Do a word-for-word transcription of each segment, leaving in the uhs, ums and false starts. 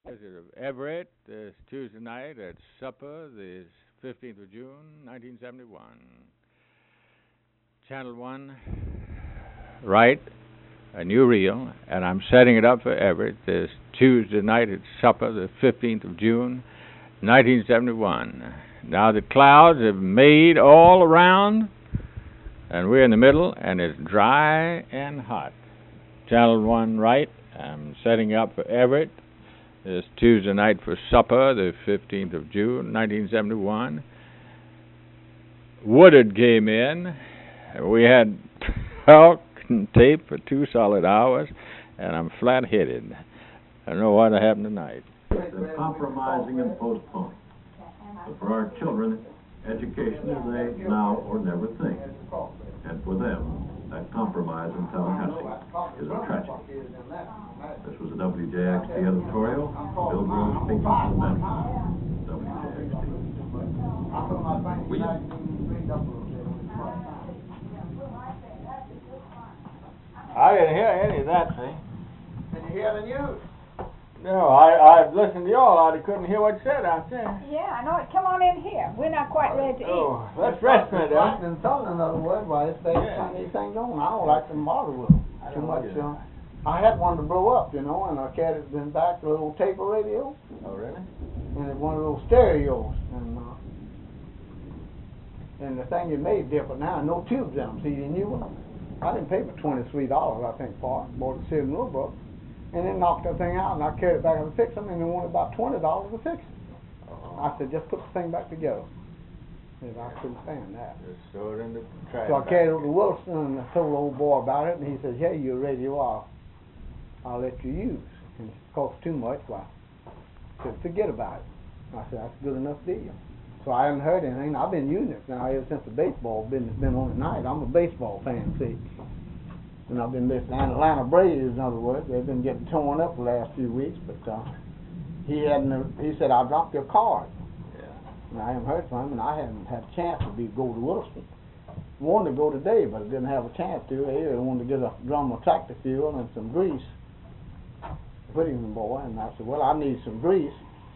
Visit of Everett this Tuesday night at supper, the fifteenth of June, nineteen seventy-one. Channel one, right, a new reel, and I'm setting it up for Everett this Tuesday night at supper, the fifteenth of June, nineteen seventy-one. Now the clouds have made all around, and we're in the middle, and it's dry and hot. Channel one, right, I'm setting up for Everett this Tuesday night for supper, the fifteenth of June, nineteen seventy-one. Woodard came in. We had talk and tape for two solid hours, and I'm flat-headed. I don't know what happened tonight. They're compromising and postponing. But for our children, education is a now or never thing. And for them, that compromise in Tallahassee is a tragedy. This was a W J X T editorial. Bill Gross speaking to the management. W J X T. I didn't hear any of that, see? Did you hear the news? No, I, I listened to y'all. I couldn't hear what you said out there. Yeah, I know it. Come on in here. We're not quite ready to eat. Oh, let's rest a minute, huh? And so, in other words, why it's they Yeah. turn these things on. I don't like them bother with them too much. Uh, I had one to blow up, you know, and I carried it in back, a little tape radio, Oh, really? and it one of those stereos, and uh, and the thing it made different now, no tubes in them. See, the new one, I didn't pay for twenty-three dollars, I think, for it. Bought it seven little bucks, and then knocked the thing out, and I carried it back and fixed them, and they wanted about twenty dollars to fix it. Oh. I said, just put the thing back together. And I couldn't stand that. Just throw it in the trash. So I carried it over to Wilson, and I told the old boy about it, and he says, "Hey, your radio, I'll, I'll let you use. And if it costs too much, why, I said, forget about it." I said, "That's a good enough deal." So I haven't heard anything. I've been using it now ever since the baseball business been on at night. I'm a baseball fan, see. And I've been listening to Atlanta Braves, in other words. They've been getting torn up the last few weeks, but uh, he hadn't, he said, "I'll drop your card." And I haven't heard from him, and I haven't had a chance to be go to Wilson. Wanted to go today, but I didn't have a chance to. I wanted to get a drum of tractor fuel and some grease. Put him in, boy, and I said, "Well, I need some grease.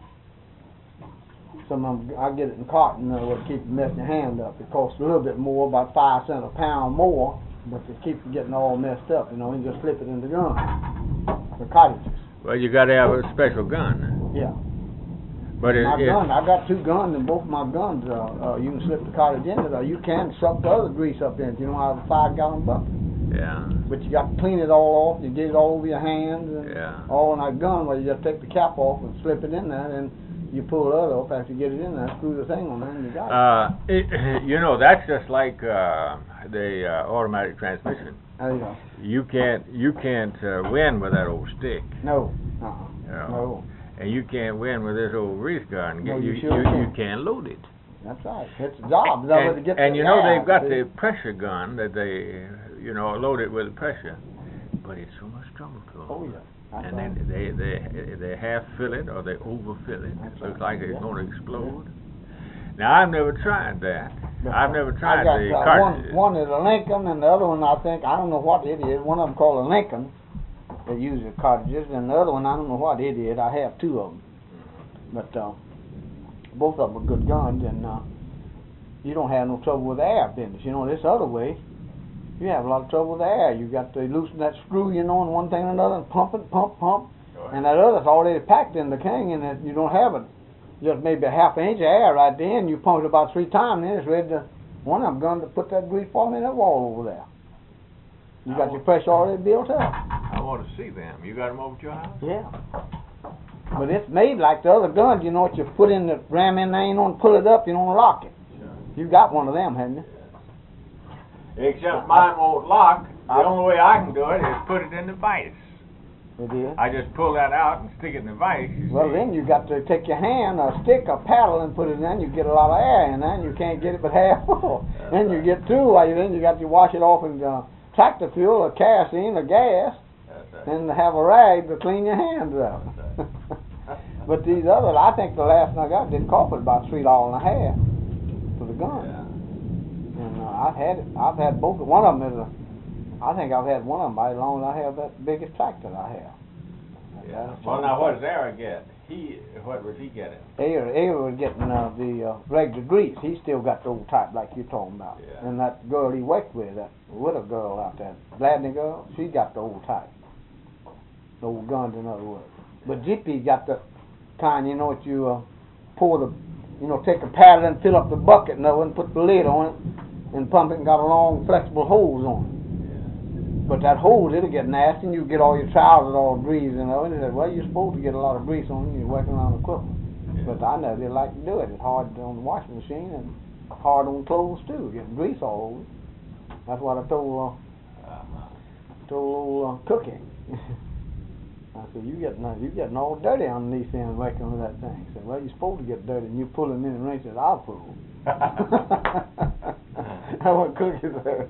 Some of them, I get it in carton, uh, will keep messing your hand up. It costs a little bit more, about five cents a pound more, but it keeps getting all messed up. You know, you just slip it in the gun, the cartridges." Well, you got to have a special gun. Yeah. But it, My it, gun, I got two guns, and both my guns, uh, uh, you can slip the cartridge in it, or you can suck the other grease up in it. You know, I have a five-gallon bucket. yeah. But you got to clean it all off. You get it all over your hands and Yeah. all in that gun. Where you just take the cap off and slip it in there, and you pull the other off after you get it in there. Screw the thing on there, and you got it. Uh, it, you know, that's just like uh, the uh, automatic transmission. There you go. You can't you can't uh, win with that old stick. No. Uh-uh. Yeah. No. And you can't win with this old grease gun. No, you you sure you, can't. you can't load it. That's right. It's a job. It's already And, get and the you know gas, they've got see? the pressure gun that they you know load it with pressure, but it's so much trouble to them. Oh yeah. That's And right. then they they they half fill it or they overfill it. That's It looks right. like it's Yeah. going to explode. Now I've never tried that. But I've never tried I got, the uh, cartridges. one, one is a Lincoln, and the other one I think, I don't know what it is. One of them called a Lincoln. They use the cartridges, and the other one I don't know what it is. I have two of them, but uh, both of them are good guns, and uh, you don't have no trouble with the air business. You know, this other way, you have a lot of trouble with the air. You got to loosen that screw, you know, and one thing or another, and pump it, pump, pump, and that other's already packed in the king, and it, you don't have it. Just maybe a half an inch of air right there, and you pump it about three times, and then it's ready to, one of them going to put that grease ball in that wall over there. You got your pressure already built up. I want to see them. You got them over at your house? Yeah. But it's made like the other guns, you know what, you put in the ram in there, you don't pull it up, you don't lock it. Sure. You got one of them, haven't you? Except mine won't lock. The I- only way I can do it is put it in the vise. It is. I just pull that out and stick it in the vise. You Well, see. then you got to take your hand, a stick, a paddle, and put it in. You get a lot of air in there, and you can't get it but half full. Then you get through. While you then you got to wash it off in uh, tractor fuel, or kerosene, or gas, That's right. and have a rag to clean your hands up. But these others, I think the last one I got did cost about three dollars and a half for the gun. Yeah. And uh, I've had it. I've had both. One of them is a. I think I've had one of them about as long as I have that biggest tractor I have. Yeah. Well, now what does Eric get? He, what was he getting? Eric, Eric was getting uh, the uh, regular grease. He still got the old type like you're talking about. Yeah. And that girl he worked with, that widow girl out there, Gladney girl, she got the old type. The old guns, in other words. But Jippy got the kind, you know, what you uh, pour the, you know, take a paddle and fill up the bucket and, and put the lid on it and pump it and got a long flexible hose on it. But that hose, it'll get nasty, and you get all your trousers all greased, you know. And he said, well, you're supposed to get a lot of grease on you. You're working on equipment. Yeah. But I never did like to do it. It's hard on the washing machine and hard on clothes, too, getting grease all over. That's what I told, uh, uh-huh. told old uh, Cookie. I said, you getting, uh, you getting all dirty underneath there and working with that thing. He said, well, you're supposed to get dirty, and you pull them in and rinse it. I'll pull. That's what Cookie said.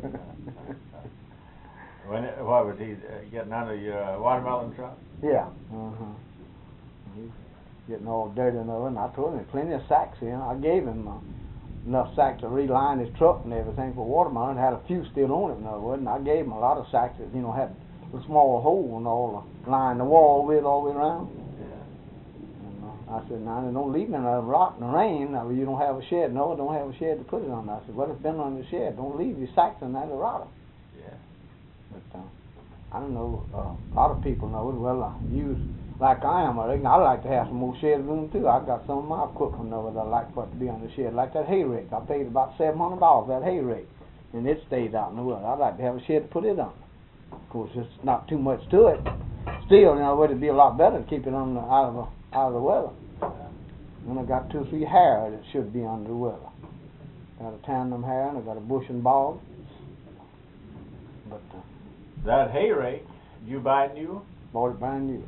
When it, what was he uh, getting under your uh, watermelon truck? Yeah. Uh-huh. He's getting all dirty and all, and I told him plenty of sacks in. I gave him uh, enough sacks to reline his truck and everything for watermelon. Had a few still on it, in other words, and I gave him a lot of sacks that, you know, had a small hole and all, uh, line the wall with all the way around. Yeah. And, uh, I said, now, don't leave me in a rot in the rain. Now, you don't have a shed. No, I don't have a shed to put it on. I said, well, it's been on the shed. Don't leave your sacks in there to rot. But, uh, I don't know, uh, a lot of people know it. Well, I use, like I am, I reckon, I like to have some more shed room, too. I got some of my equipment over that I like for it to be on the shed, like that hay rake. I paid about seven hundred dollars for that hay rake, and it stays out in the woods. I'd like to have a shed to put it on. Of course, it's not too much to it. Still, you know, it'd be a lot better to keep it on the, out of the, out of the weather. And I got two or three hair that should be under the weather. Got a tandem hair, and I got a bush and ball. But, uh, that hay rake, you buy new? Bought it brand new.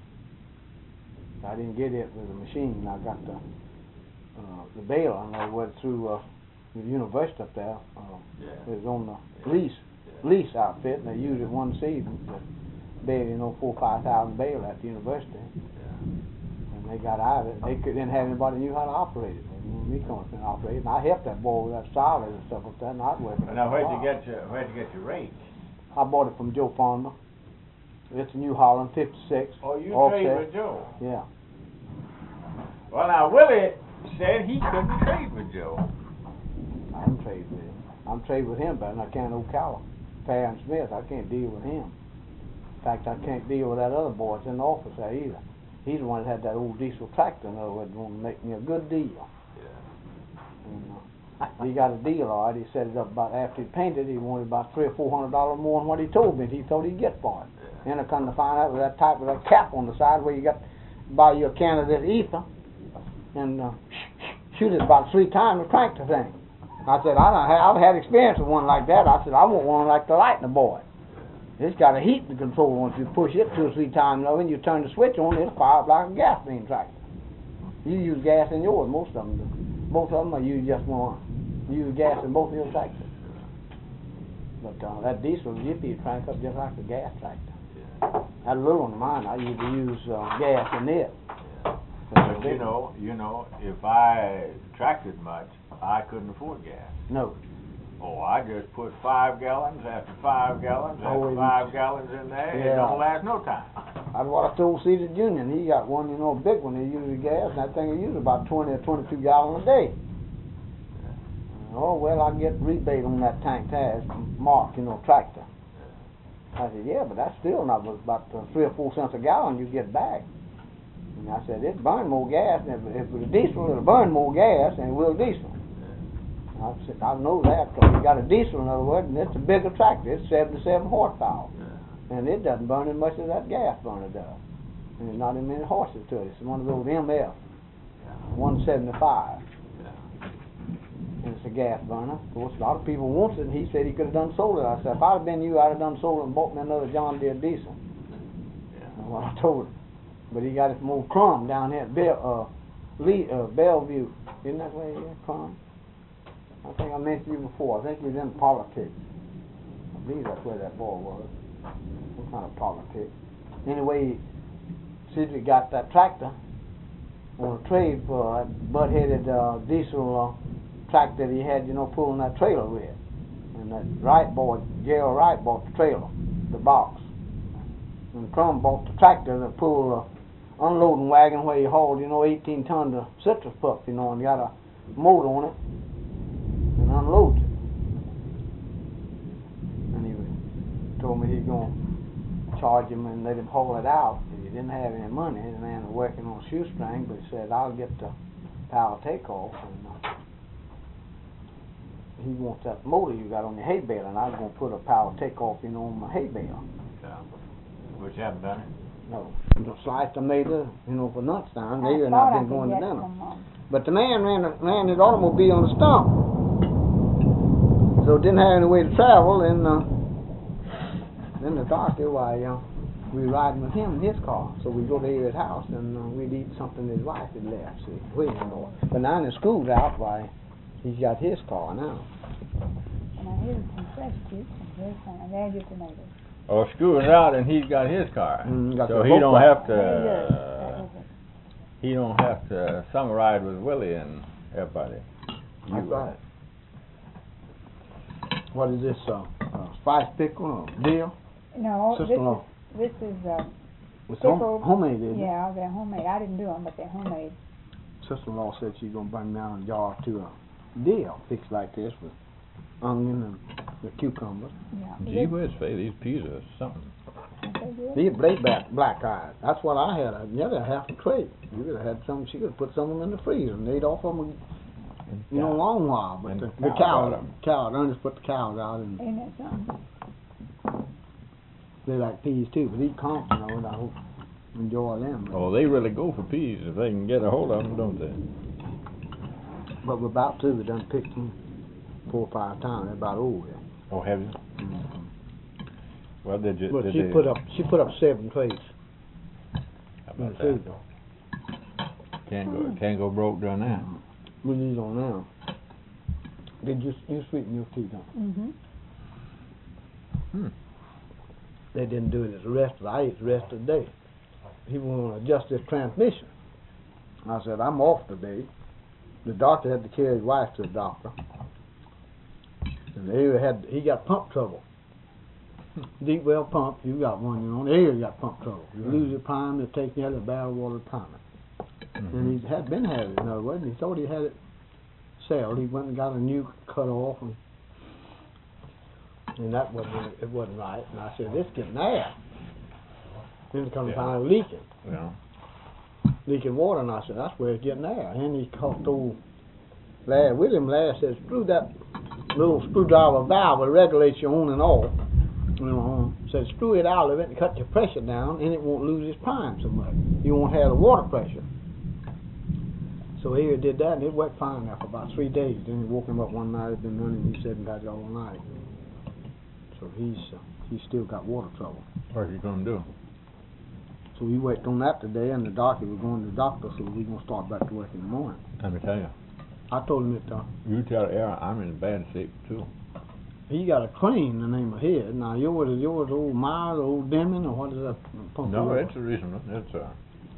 I didn't get it with a machine. I got the uh, the baler, and I went through uh, the university up there. Uh, yeah. It was on the yeah. lease yeah. lease outfit, and they used it one season to bale, you know, four or five thousand bale at the university. Yeah. And they got out of it. They could, didn't have anybody who knew how to operate it. They knew me coming and operate it, and I helped that boy with that solid and stuff like that, and I'd work. Now, where'd you get your where'd you get your rake? I bought it from Joe Farmer. It's a New Holland fifty-six. Oh, you offset. trade with Joe? Yeah. Well, now, Willie said he couldn't trade with Joe. I can trade with him. I'm trade with him better than I can Ocala. Perry and Smith, I can't deal with him. In fact, I can't deal with that other boy that's in the office there either. He's the one that had that old diesel tractor, in other words, wanted to make me a good deal. Yeah. And, uh, he got a deal, all right. He set it up about after he painted. He wanted about three or four hundred dollars more than what he told me. He thought he'd get for it. Yeah. And I come to find out with that type of that cap on the side where you got buy you a can of this ether and uh, shoot it about three times and crank the thing. I said, I don't have, I've had experience with one like that. I said, I want one like the lightning boy. It's got a heat to control. Once you push it two or three times, and you turn the switch on, it'll fire up like a gasoline tractor. You use gas in yours, most of them do. Most of them are use just one. You use gas in both of your tractors. But uh, that diesel Jippy crank up just like a gas tractor. Yeah. That little one of mine, I used to use uh, gas in it. Yeah. But you know, you know, if I tracted much, I couldn't afford gas. No. Oh, I just put five gallons after five gallons after Oh, five gallons in there. Yeah. It don't last no time. That's what I told Cedar Junior He got one, you know, a big one. He uses gas, and that thing he uses about twenty or twenty-two gallons a day. Oh, well, I get rebate on that tank tag, Mark, you know, tractor. I said, yeah, but that's still not about uh, three or four cents a gallon you get back. And I said, it burn more gas. And if, if it was diesel, it'll burn more gas than it will diesel. I said, I know that, because you got a diesel, in other words, and it's a bigger tractor. It's seventy-seven horsepower. And it doesn't burn as much as that gas burner does. And there's not as many horses to it. It's one of those M F, one seventy-five. And it's a gas burner. Of course, a lot of people wants it, and he said he could have done sold it. I said, if I'd have been you, I'd have done sold it and bought me another John Deere diesel. Yeah. That's what I told him. But he got it from old Crum down there at Bell, uh, Lee, uh, Bellevue. Isn't that where he is, Crum? I think I mentioned you before. I think he was in politics. I believe that's where that boy was. Some kind of politics. Anyway, Sidley got that tractor on a trade for that butt-headed uh, diesel uh, tractor that he had, you know, pulling that trailer with. And that Wright boy, Gerald Wright, bought the trailer, the box. And Crum bought the tractor that pulled a unloading wagon where he hauled, you know, eighteen tons of citrus pups, you know, and got a motor on it and unloads it. And he told me he's going to charge him and let him haul it out. He didn't have any money. The man was working on a shoestring, but he said, I'll get the power takeoff. And uh, he wants that motor you got on your hay bale, and I was going to put a power takeoff, you know, on my hay bale. Yeah. Which you haven't done it? No. The sliced tomato, you know, for lunchtime. They I and thought I've I been going could to get dinner. some, um, But the man ran, ran his automobile on the stump. So didn't have any way to travel, and uh, then the doctor, why, uh, we were riding with him in his car. So we go to his house, and uh, we'd eat something his wife had left, see, waiting for. But now the school's out, why, he's got his car now. And I here's some fresh juice, and here's some, and there's your tomatoes. Oh, school's out and he's got his car. Mm, got so the he boat don't ride. have to, Very good. uh, That is it. he don't have to summer ride with Willie and everybody. You, That's right. What is this, uh, uh, spice pickle or deal? No, this is, Sister-in-law. this is, uh, It's home, Pickled. homemade, isn't it? yeah, they're homemade. I didn't do them, but they're homemade. Sister-in-law said she's gonna bring down a jar to a deal fixed like this with onion and the cucumbers. Yeah. Gee whiz, Faye, these peas are something. They good? These black black, black eyes. That's what I had. I nearly half a tray. You could have had some. She could have put some of them in the freezer and ate off of them, you know, a long while. But And the, the the cow cows, got 'em. cows, Ernest put the cows out, and Ain't that something? they like peas too. But these Compton, you know, I hope enjoy them. Oh, they really go for peas if they can get a hold of them, don't they? But we're about to. We done picked them four or five times. They're about over there. Oh, have you? Mm-hmm. Well, did you? But did she they, put up. She put up seven trays. How in about the that? freezer. Can't go, can't go broke doing that. We need on now. Did you you sweeten your tea, don't Mm-hmm. Hmm. They didn't do it as the rest of I ate the rest of the day. He wanted to adjust his transmission. I said, I'm off today. The doctor had to carry his wife to the doctor. And they had he got pump trouble. Deep well pump, you got one, you know, the air got pump trouble. You lose your prime, they take you out of the barrel water prime. Mhm. And he had been having it, in other words, and he thought he had it settled. He went and got a new cut off, and, and that wasn't it wasn't right. And I said, this getting there. Then it come to Yeah. find out leaking, Yeah. leaking water, and I said, that's where it's getting there. And he caught old lad with him. Lad said, screw that little screwdriver valve that regulates your on and off. You know, said screw it out of it and cut your pressure down, and it won't lose its prime so much. You won't have the water pressure. So he did that, and it worked fine there for about three days. Then he woke him up one night, he'd been running, he said, and got it all night. So he's uh, he's still got water trouble. What's he gonna do? So we worked on that today, and the doctor was going to the doctor, so we're going to start back to work in the morning. Let me tell you. I told him that uh, You tell Aaron I'm in bad shape too. he got a Crane, the name of his. Now, yours is yours old Myers, old Demon, or what is that? pump No, yours? it's a reasonable. It's uh,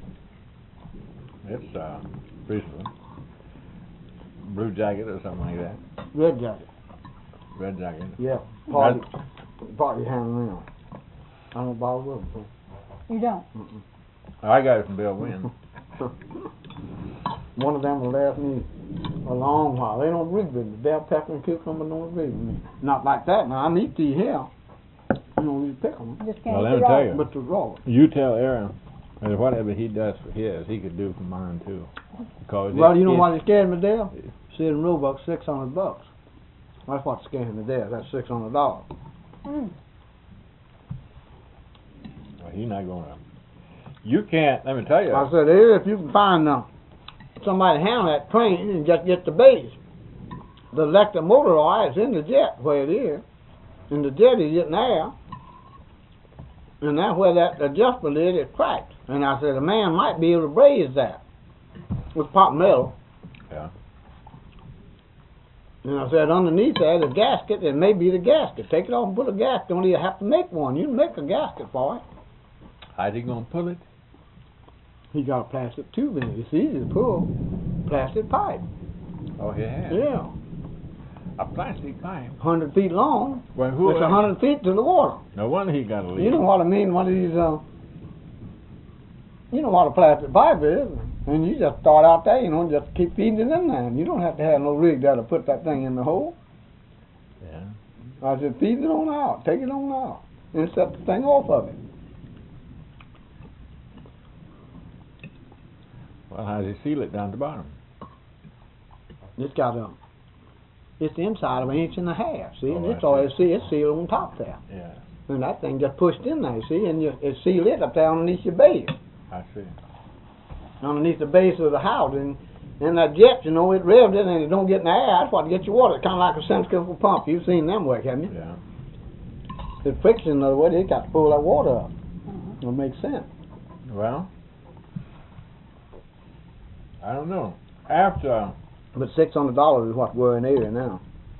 it's uh, reasonable. Blue jacket or something like that. Red Jacket. Red jacket. Yeah, party, party hanging around. I don't bother with them. You don't? Mm-mm. I got it from Bill Wynn. One of them will last me a long while. They don't agree with me. Bell pepper and cucumber don't agree with me. Not like that. Now, I eat these here. You know, you pick them. You just can't Well, let eat me it tell all. you. But the raw. You tell Aaron that whatever he does for his, he could do for mine too. Because Well, it- you know it- what it scared me there? Said in Roebuck, six hundred bucks. That's what scared me there. That's six hundred dollars. Mm. Well, he's not gonna. You can't. Let me tell you. I said, here, if you can find uh, somebody to handle that train and just get the base. The electric motor oil is in the jet where it is. And the jet is getting air. And that's where that adjustment is, it's cracked. And I said, a man might be able to braze that with pot metal. Yeah. And I said, underneath that, the gasket, it may be the gasket. Take it off and put a gasket. Don't even have to make one. You can make a gasket for it. How's he gonna pull it? He got a plastic tube in it. It's easy to pull. Plastic pipe. Oh, he has. Yeah. A plastic pipe? Hundred feet long. Well, who? It's a hundred feet to the water. No wonder he got a leak. You know what I mean? One of these, uh, you know what a plastic pipe is. And you just start out there, you know, just keep feeding it in there. And you don't have to have no rig there to put that thing in the hole. Yeah. I said, feed it on out. Take it on out. And set the thing off of it. Well, how does he seal it down the bottom? It's got a, it's the inside of an inch and a half, see? And Oh, it's I all, see. it's, see, it's sealed on top there. Yeah, And that thing just pushed in there, see? And you, it sealed it up there underneath your base. I see. Underneath the base of the house. And, and that jet, you know, it revved it and it don't get in the air. That's what gets your water. It's kind of like a centrifugal pump. You've seen them work, haven't you? Yeah. It's friction, in other words, it got to pull that water up. Uh-huh. It makes sense. Well, I don't know. After. But six hundred dollars is what's worrying area now.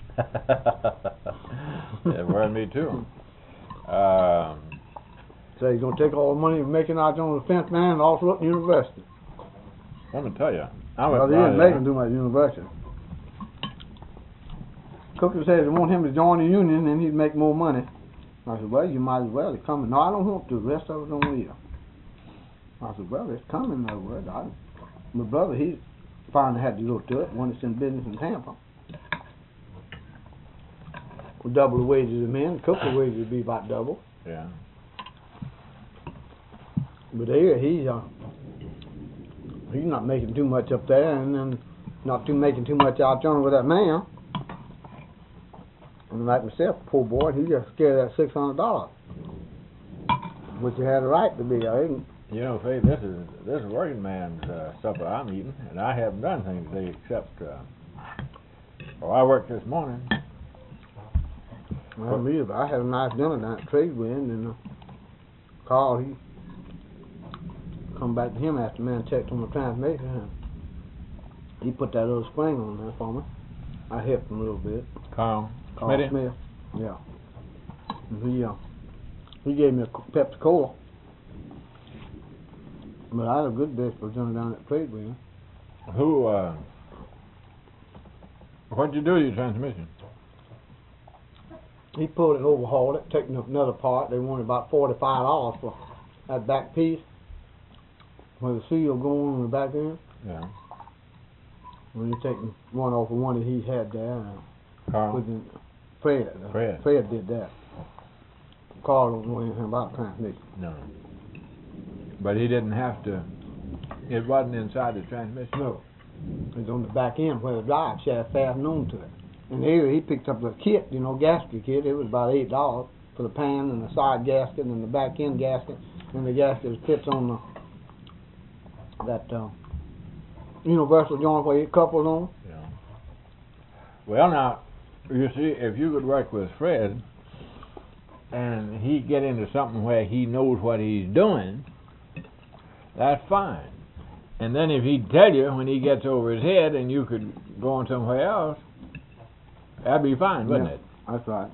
It worried me too. Um, So he's going to take all the money he's making out on the fence man and also look at university. let me tell you, I Well, went he by ain't there. making too much university. Cooker says they want him to join the union and he'd make more money. I said, well, you might as well. It's coming. No, I don't want to. The rest of us don't leave. I said, well, it's coming, in other words. I, my brother, he finally had to go to it. One that's in business in Tampa. With double the wages of men. Cooker wages would be about double. Yeah. But here, he's, uh, he's not making too much up there and then not too making too much out yonder with that man. And like myself, poor boy, he just scared that six hundred dollars, which he had a right to be. I didn't. You know, Faith, this is this is working man's uh, supper I'm eating, and I haven't done anything today except. Uh, well, I worked this morning. Well, me, but I had a nice dinner down at Tradewind, and uh, Carl, he come back to him after the man checked on the transmission, and he put that little spring on there for me. I helped him a little bit. Carl. Carl Smitty? Smith, yeah. And he, uh, he gave me a co- Pepsi Cola. But I had a good vegetable dinner down at Tradewind. Who? Uh, what'd you do to your transmission? He pulled it and overhauled it, taking another part. They wanted about forty-five dollars for that back piece where the seal going on the back end. Yeah. When you taking one off of one that he had there, uh, Carl. with the Fred. Uh, Fred. Fred did that. Carl don't know anything about transmission. No. But he didn't have to. It wasn't inside the transmission. No. It was on the back end where the drive shaft fastened on to it. And here he picked up the kit, you know, gasket kit. It was about eight dollars for the pan and the side gasket and the back end gasket. And the gasket fits on the that uh, universal joint where you coupled on. Yeah. Well, now, you see, if you could work with Fred and he get into something where he knows what he's doing, that's fine. And then if he'd tell you when he gets over his head and you could go on somewhere else, that'd be fine, wouldn't Yeah, it? That's right.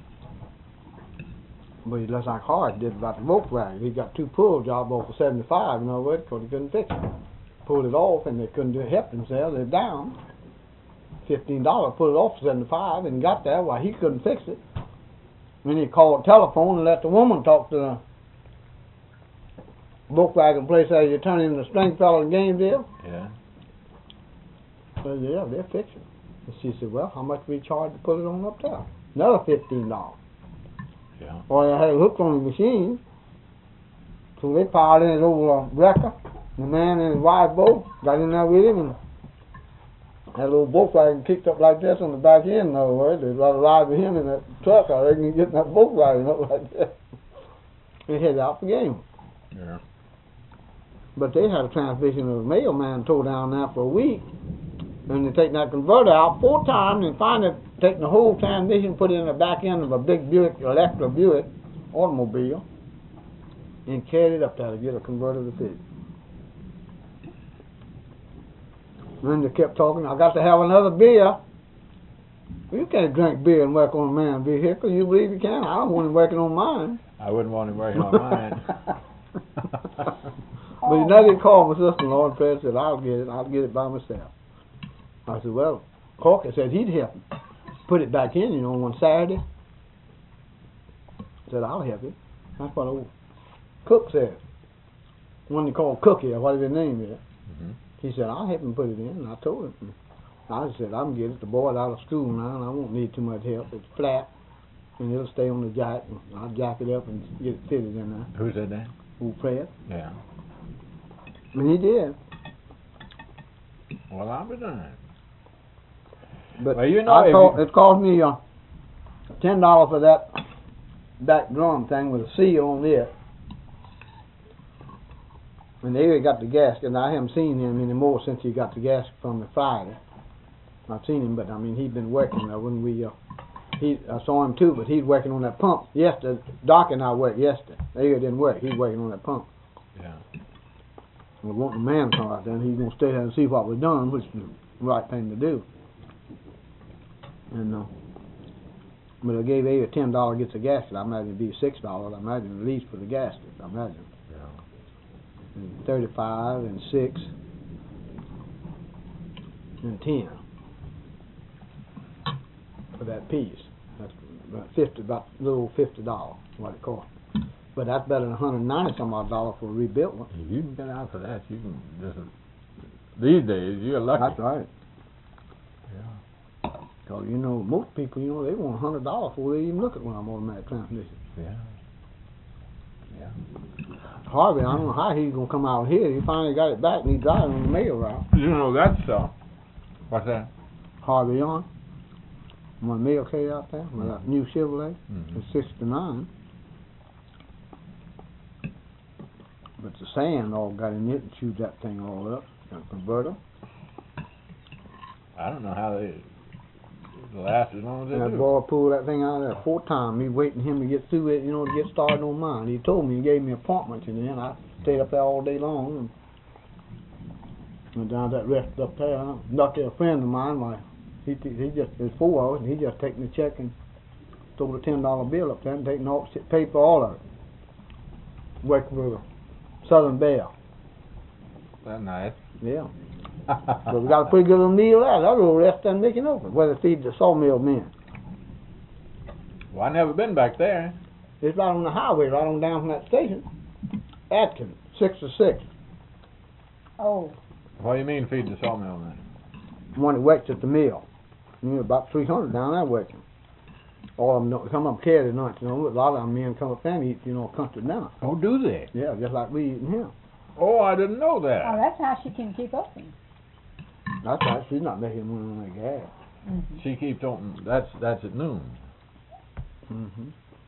But he looks like Hart did about the Volkswagen. He got two pull jobs off of seventy-five, in other words, because he couldn't fix it. Pulled it off and they couldn't do help themselves. They're down. Fifteen dollars, put it off to seventy-five and got there while he couldn't fix it. Then he called telephone and let the woman talk to the Volkswagen place as you turn in the Stringfellow and game deal. Yeah. So yeah, they're fixing it. And she said, well, how much we charge to put it on up there? Another fifteen dollars. Yeah. Well, they had it hooked on the machine. So they piled in his old uh, wrecker. The man and his wife both got in there with him and had a little Volkswagen kicked up like this on the back end, in other words. They'd rather ride with him in that truck or they can get in that Volkswagen up like that. They headed out for game. Yeah. But they had a transmission of a mailman tore down there for a week. And they taking that converter out four times and finally taking the whole transmission, put it in the back end of a big Buick, Electra Buick automobile, and carried it up there to get a converter to fit. And then they kept talking, I got to have another beer. You can't drink beer and work on a man's vehicle. You believe you can? I don't want him working on mine. I wouldn't want him working on mine. But you know, they called my sister-in-law and Fred said, I'll get it. I'll get it by myself. I said, well, Corker said he'd help him. put it back in, you know, one Saturday. Said, I'll help you. That's what old Cook said. One they called Cookie, or whatever his name is. Mm-hmm. He said, I'll help him put it in. And I told him. I said, I'm getting it. The boy's out of school now, and I won't need too much help. It's flat, and it'll stay on the jack. And I'll jack it up and get it fitted in there. Who said that? Old Fred. Yeah. And he did. Well, I'll be done. But Well, you know, I if thought you- it cost me uh, ten dollars for that back drum thing with a seal on it. And they got the gasket, and I haven't seen him anymore since he got the gasket from the Friday. I've seen him, but I mean he's been working. Uh, when we, uh, he, I saw him too, but he's working on that pump. Yesterday, Doc and I worked yesterday. They didn't work. He's working on that pump. Yeah. We want the man to come out there, and he's gonna stay there and see what we're done, which is the right thing to do. And uh, but I gave Ava ten dollars gets a gasket. I imagine it'd be six dollars. I imagine at least for the gasket. I imagine. Yeah. And thirty-five and six and ten for that piece. That's about fifty, about a little fifty dollars what it cost. But that's better than one hundred ninety some odd dollars for a rebuilt one. If you can get out for that, you can just. These days, you're lucky. That's right. Yeah. Because, you know, most people, you know, they want one hundred dollars before they even look at one of them automatic transmissions. Yeah. Yeah. Harvey, I don't know how he's going to come out here. He finally got it back and he's driving on the mail route. You know, that's, uh, what's that? Harvey on. One mail carrier out there with that new Chevrolet. Mhm. It's sixty-nine. But the sand all got in it and chewed that thing all up. Got a converter. I don't know how they last as long as they And that do. boy pulled that thing out of there four times. Me waiting him to get through it, you know, to get started on mine. He told me, he gave me appointments, and then I stayed up there all day long and went down to that rest up there. I knocked at a friend of mine. My, he he just there's four of us, and he just taking the check and threw a ten dollar bill up there and taking all paid for all of it. Working with a Southern Bell. That's nice. Yeah. But we got a pretty good little meal there. That little rest there making open. Where they feed the sawmill men. Well, I never been back there. It's right on the highway, right on down from that station. Atkins, six to six. Oh, What do you mean feed the sawmill man? One that works at the mill. You know, about three hundred down there working. All of them don't come up carry tonight, you know. A lot of them men come up there and eat, you know, country dinner. Oh, do they? Yeah, just like we eating here. Oh, I didn't know oh, that. that's how she can keep open. That's right. She's not making money on that gas. Mm-hmm. She keeps open. That's that's at noon. Mm-hmm.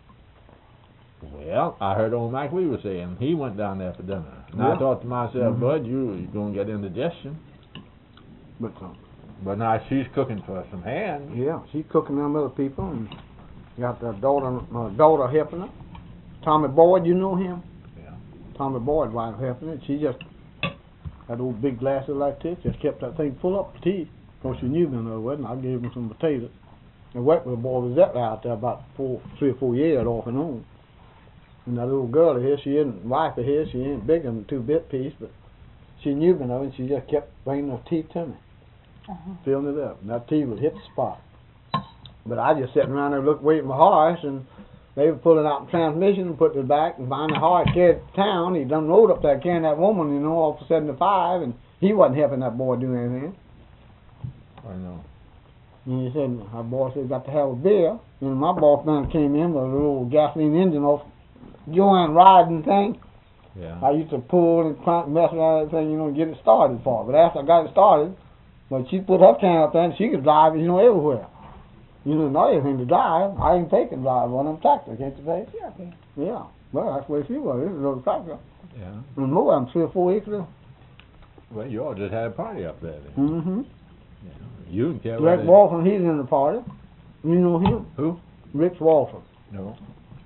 Well, I heard old Mike Weaver saying he went down there for dinner. And I Yeah. thought to myself, Mhm. Bud, you, you're going to get indigestion. But um, But now she's cooking for some hands. yeah, she's cooking them other people and got their daughter, my daughter helping her. Tommy Boyd, you know him? Yeah. Tommy Boyd wife helping her. She just had old big glasses like this, just kept that thing full up of tea. Of course, she knew me in her wedding. I gave him some potatoes. I worked with a boy with that out there about four, three or four years off and on. And that little girl of his, she isn't wife of his, she ain't bigger than a two-bit piece, but she knew me, though, and she just kept bringing her tea to me, Uh-huh. filling it up, and that tea would hit the spot. But I just sitting around there look, waiting for Horace, and they were pulling out the transmission and putting it back, and finally Horace carried it to town. He done rode up there carrying that woman, you know, off of seventy-five, and he wasn't helping that boy do anything. I know. And he said, our boy said, got to have a beer. And my boss man came in with a little gasoline engine off Joanne riding thing. Yeah. I used to pull and crank, mess around that thing, you know, get it started for her. But after I got it started, well, she put her can up there and she could drive it, you know, everywhere. You know, not anything to drive. I ain't taking drive on them tractors, can't you say? Sure can. Yeah. Well, that's the way she was. This is a little tractor. Yeah. And more than three or four acres. Well, you all just had a party up there then. Mm-hmm. Yeah. You can tell Rick what it- Walton, he's in the party. You know him? Who? Rick Walton. No.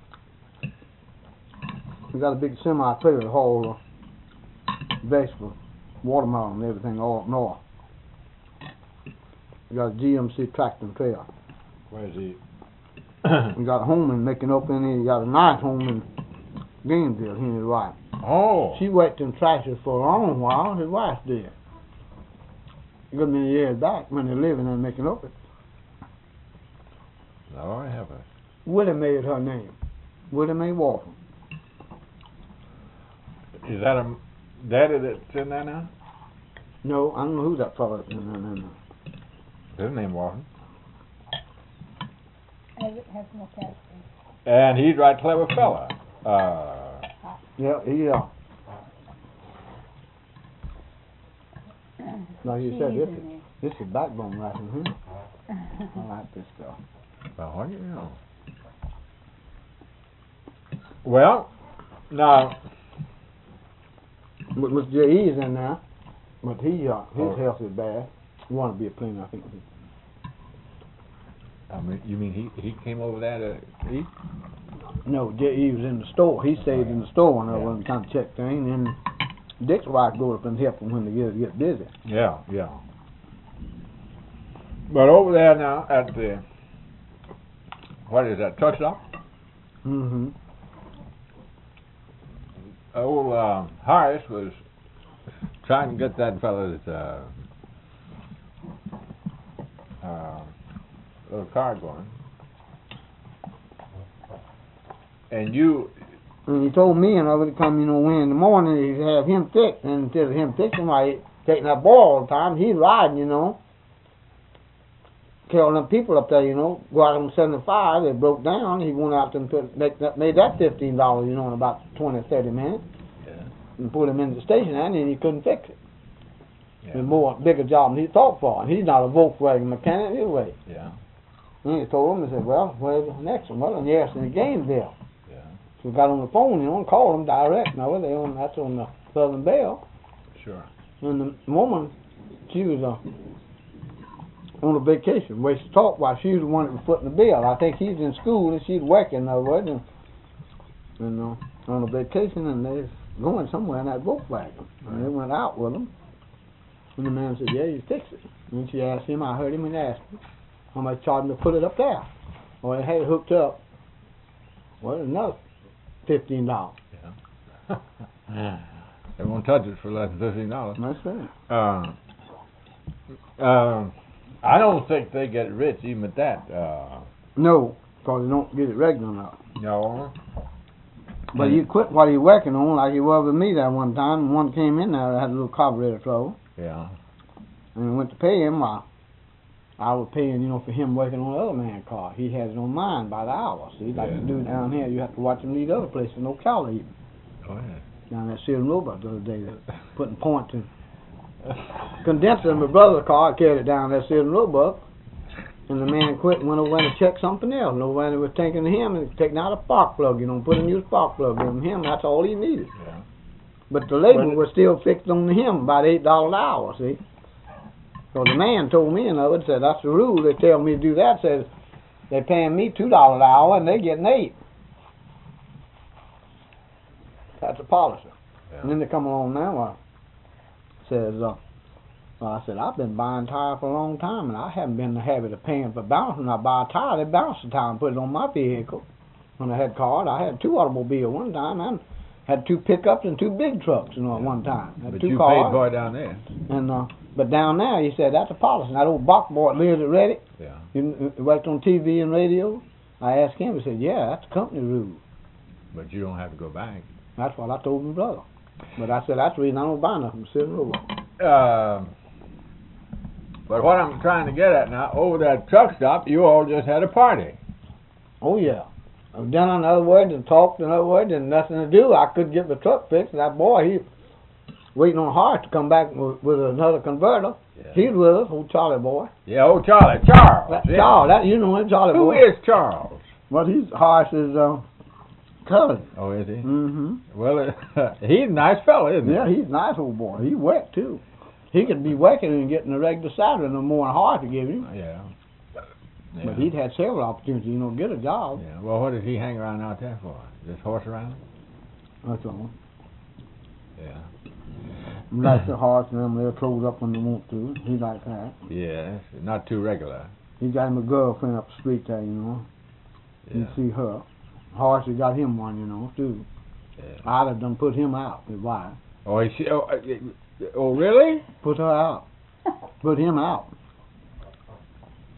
We got a big semi-trailer to haul uh, vegetable, watermelon and everything all up north. We got a G M C tractor and trailer. Where's he? We got a homeman making up in here. You got a nice home in Gainesville, he and his wife. Oh. She worked in tractors for a long while, his wife did. A good many years back when they're living and making up it. Lord have us. Willie Mae is her name. Willie Mae Walton. Is that a daddy that's in there now? No, I don't know who that fella is. No, no, no, no. His name Walton. Everett has no character. And he's right clever fella. Uh, Yeah, he, uh, like you She's said, this in is, there. this is backbone writing, huh? I like this stuff. well, what do you know? Well, now, But Mister J E is in there, but he, uh, his Oh. health is bad. He wanted to be a cleaner, I think. I mean, you mean he he came over there to eat? No, J E was in the store. He stayed in the store when I Yeah. wasn't trying to check things. And Dick's wife goes up and help him when they get get busy. Yeah, yeah. But over there now at the what is that truck stop? Mm-hmm. Old uh, Harris was trying to get that fella's uh, uh, little car going, and you. And he told me, and I would come, you know, when in the morning he'd have him fixed, and instead of him fixing, why he taking that ball all the time, he's riding, you know. Killing them people up there, you know. Go out on seventy-five, they broke down. He went out and put, make that, made that fifteen dollars, you know, in about twenty, thirty minutes. Yeah. And put him in the station, and then he couldn't fix it. Yeah. It was more bigger job than he thought for. And he's not a Volkswagen mechanic anyway. Yeah. And he told him, he said, well, where's the next one? Well, and yes, in the Gainesville. Yeah. So we got on the phone, you know, and called them direct. No, they on, that's on the Southern Bell. Sure. And the woman, she was uh, on a vacation. Where she talked while she was the one that was footing the bill. I think he's in school and she's working, in other words, and, and uh, on a vacation, and they was going somewhere in that Volkswagen. And they went out with them. And the man said, yeah, you fix it. And she asked him, I heard him and asked him, how much charge him to put it up there? Well, they had it hooked up. Well, another fifteen dollars. Yeah. They won't touch it for less than fifteen dollars. That's right. Uh, um, I don't think they get rich even at that. Uh, No, because they don't get it regular enough. no. But you quit what you working on, like you was with me that one time. And one came in there that had a little carburetor trouble, Yeah. and I went to pay him. While I was paying, you know, for him working on the other man's car. He has it on mine by the hour. See, like Yeah. you do down here, you have to watch him leave other places. No cow even. Oh yeah. Down there, Sealing Robot the other day, they putting points in condenser in my brother's car. I carried it down there, Sealing Robot. And the man quit and went over and checked something else. Nobody was taking to him and taking out a spark plug, you know, put a new spark plug in him. That's all he needed. Yeah. But the labor But it- was still fixed on him about eight dollars an hour, see. So the man told me, and I would say, that's the rule. They tell me to do that. Says they're paying me two dollars an hour and they're getting eight. That's a policy. Yeah. And then they come along now, uh, says, uh, well, I said, I've been buying tires for a long time, and I haven't been in the habit of paying for bouncing. I buy a tire, they bounce the tire and put it on my vehicle. When I had cars, I had two automobiles one time, and had two pickups and two big trucks, you know, at one time. Had But two you cars. paid for it down there. And uh, but down there, he said that's a policy. And that old Bach boy that lives at Reddick, Yeah. he, he worked on T V and radio. I asked him. He said, "Yeah, that's the company rule." But you don't have to go back. That's what I told my brother. But I said that's the reason I don't buy nothing. Sitting over. Um, but what I'm trying to get at now, over that truck stop, you all just had a party. Oh yeah. I've done in other words and talked in other words and nothing to do. I couldn't get the truck fixed. That boy, he waiting on Hart to come back with, with another converter. Yeah. He's with us, old Charlie boy. Yeah, old Charlie, Charles. That, yeah. Charles, that you know him, Charlie Who boy. is Charles? Well, he's Hart's uh, cousin. Oh, is he? Mm-hmm. Well, he's a nice fellow, isn't he? Yeah, he's a nice old boy. He worked too. He could be working and getting a regular salary no more than Hart to give him. Yeah. Yeah. But he'd had several opportunities, you know, to get a job. Yeah. Well, what did he hang around out there for? Just horse around? That's all. Yeah. Like the Harts and them, they'll close up when they want to. He like that. Yes. Not too regular. He got him a girlfriend up the street there, you know. You Yeah. see her. Harts has got him one, you know, too. Yeah. I'd have done put him out, his wife. Oh, is she, oh, uh, oh, really? Put her out. Put him out. Well,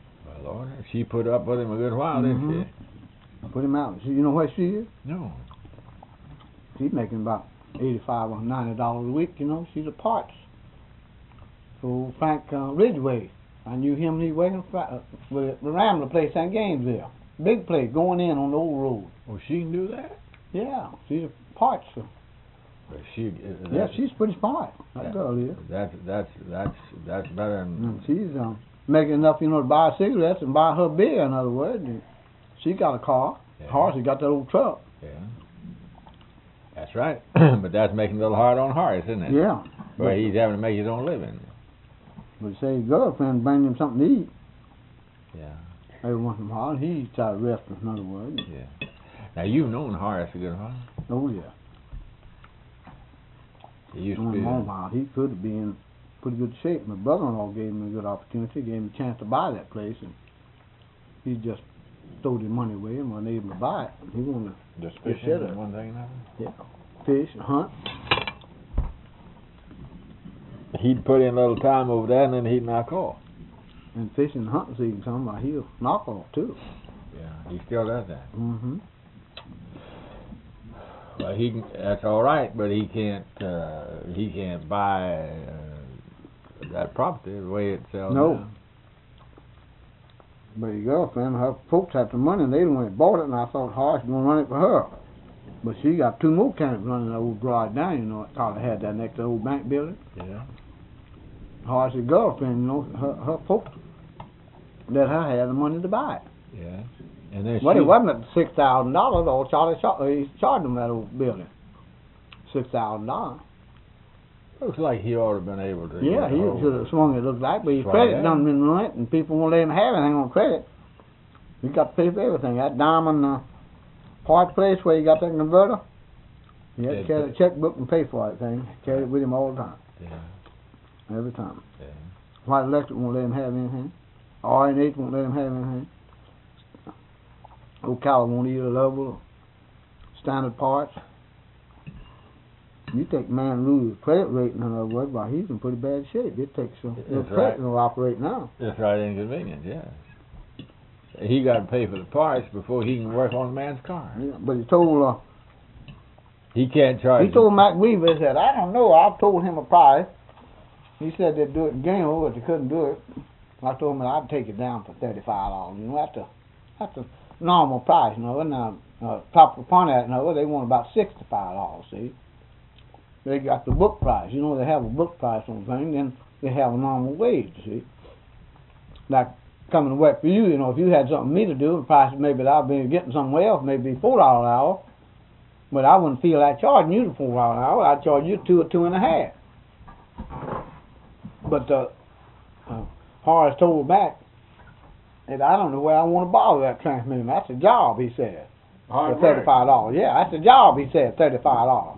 Lord, she put up with him a good while, Mhm. didn't Put him out. See, you know where she is? she? No. She's making about eighty-five or ninety dollars a week. You know, she's a parts. So Frank uh, Ridgway, I knew him when he working uh, with the Rambler place in Gainesville. Big place going in on the old road. Well, she can do that. Yeah, she's a parts. So. But she. Uh, Yeah, that- she's pretty smart. That that- girl is. That's that's that's that's better than. And she's um, making enough, you know, to buy cigarettes and buy her beer. In other words, and she got a car. Yeah. Horace got that old truck. Yeah. That's right. But that's making it a little hard on Horace, isn't it? Yeah. Where he's having to make his own living. But say his girlfriend bring him something to eat Yeah. every once in a while. He started resting, in other words. Yeah. Now you've known Horace a good while. Oh yeah. He used to On be. his own while he could have been in pretty good shape. My brother-in-law gave him a good opportunity, gave him a chance to buy that place, and he just stowed his money away and wasn't able to buy it. He wanted Just Yes, fishing sir. and one thing and another. to fish, hunt. He'd put in a little time over there and then he'd knock off. And fishing and hunting season come by, he'll knock off too. Yeah, he still does that. Mm-hmm. Well, he can, that's all right, but he can't uh, he can't buy uh, that property the way it sells. No. now. But his girlfriend, her folks had the money, and they went and bought it, and I thought Horace was going to run it for her. But she got two more cannons running the old garage down, you know, Carla had that next to the old bank building. Yeah. Horace's girlfriend, you know, her, her folks let her have the money to buy it. Yeah. And then Well, she, it wasn't at six thousand dollars, old Charlie char- he charged them that old building. six thousand dollars. looks like he ought to have been able to. Yeah, get he hold should of have it. swung it, looked like, but his Swung credit it. done been ruined, and people won't let him have anything on credit. He got to pay for everything. That diamond uh, part place where he got that converter, he had to Yeah, carry the checkbook and pay for that thing. Carry it with him all the time, Yeah. every time. Yeah. White Electric won't let him have anything. R and H won't let him have anything. Ocala won't either level, standard parts. You take man lose credit rating, in other words, well, he's in pretty bad shape. It takes some That's little right. credit to operate now. That's right, inconvenient. Yes. He got to pay for the parts before he can work on the man's car. Yeah, but he told uh, He can't charge. he told Mac Weaver, he said, I don't know, I've told him a price. He said they'd do it in Gainesville, but they couldn't do it. I told him I'd take it down for thirty-five dollars. You know, that's the, that's the normal price, you know. And now, uh, top upon that, you know, they want about sixty-five dollars, see. They got the book price. You know, they have a book price on things, then they have a normal wage, you see. Like coming to work for you, you know, if you had something for me to do, the price maybe that I'd be getting somewhere else, maybe four dollars an hour. But I wouldn't feel like charging you the four dollars an hour. I'd charge you two or two and a half. But uh, uh, Horace told back that I don't know where I want to borrow that transmission. That's a job, he said. Hard For work. thirty-five dollars. Yeah, that's a job, he said, thirty-five dollars.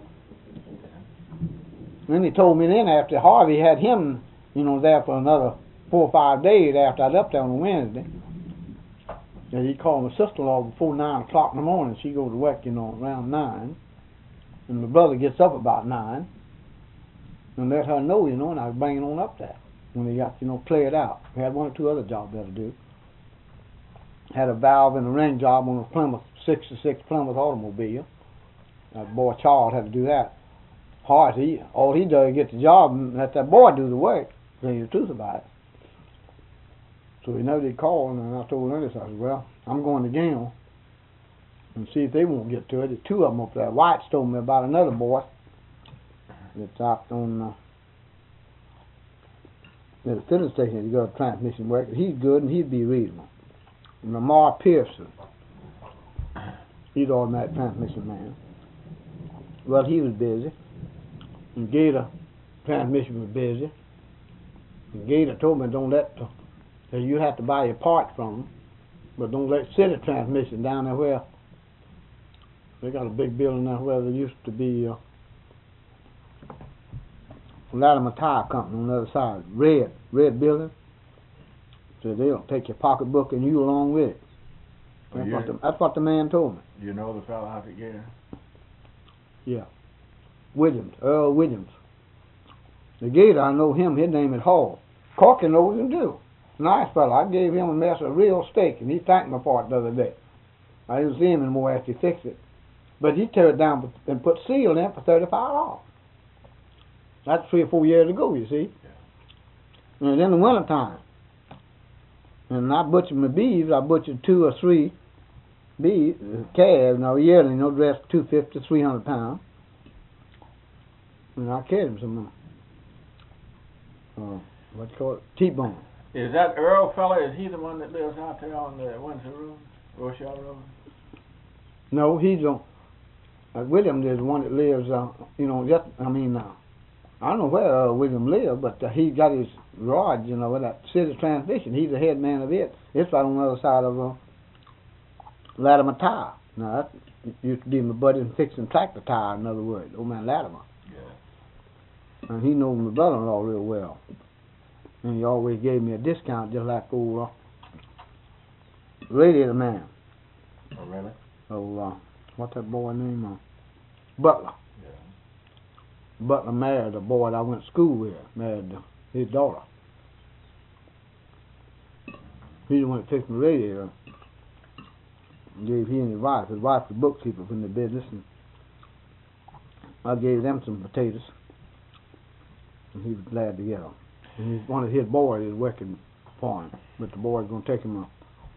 Then he told me then after Harvey had him, you know, there for another four or five days after I left there on Wednesday. And he called my sister-in-law before nine o'clock in the morning. She goes to work, you know, around nine. And my brother gets up about nine. And let her know, you know, and I was bringing on up there when he got, you know, cleared out. We had one or two other jobs there to do. Had a valve and a ring job on a Plymouth, sixty-six Plymouth automobile. That boy Charles had to do that. Horace, he, all he does is get the job and let that boy do the work. Tell you the truth about it. So he never did call, and I told him this. I said, well, I'm going to Gale and see if they won't get to it. There's two of them up there. White's told me about another boy that's out on uh, the filling station. He's got a transmission work. He's good, and he'd be reasonable. And Lamar Pearson, he's an automatic transmission man. Well, he was busy. And Gator transmission was busy. And Gator told me don't let the, that you have to buy your parts from them, but don't let city transmission down there where they got a big building there where there used to be uh, Latimer Tire Company on the other side, red, red building. So they'll take your pocketbook and you along with it. That's, Well, what the, that's what the man told me. You know the fellow out at Gator? Yeah. Williams, Earl Williams. The Gator, I know him, his name is Hall. Corky knows him too. Nice fella. I gave him a mess of real steak, and he thanked me for it the other day. I didn't see him anymore after he fixed it. But he tore it down and put seal in it for thirty-five dollars. That's three or four years ago, you see. Yeah. And in the wintertime. And I butchered my beeves. I butchered two or three beeves, calves, now yearly, you know, dressed two fifty, three hundred pounds. And I carried them some uh, what you call it, T-bone. Is that Earl fella, is he the one that lives out there on the Windsor Road, Rochelle Road? No, he's on, uh, William is the one that lives, uh, you know, just, I mean, uh, I don't know where uh, William lives, but uh, he got his lodge, you know, with that city transmission. He's the head man of it. It's right on the other side of uh, Latimer Tire. Now, that used to be my buddy in fixing tractor tire, in other words, old man Latimer. Yeah. And he knows my brother-in-law real well. And he always gave me a discount, just like old uh, Radiator Man. Oh, really? Oh, uh, what's that boy name? Uh, Butler. Yeah. Butler married a boy that I went to school with, married uh, his daughter. He's the one that fixed my radiator. Gave he and his wife. His wife was bookkeeper from the business, and I gave them some potatoes, and he was glad to get them. And he's, one of his boys is working for him, but the boy's going to take him a,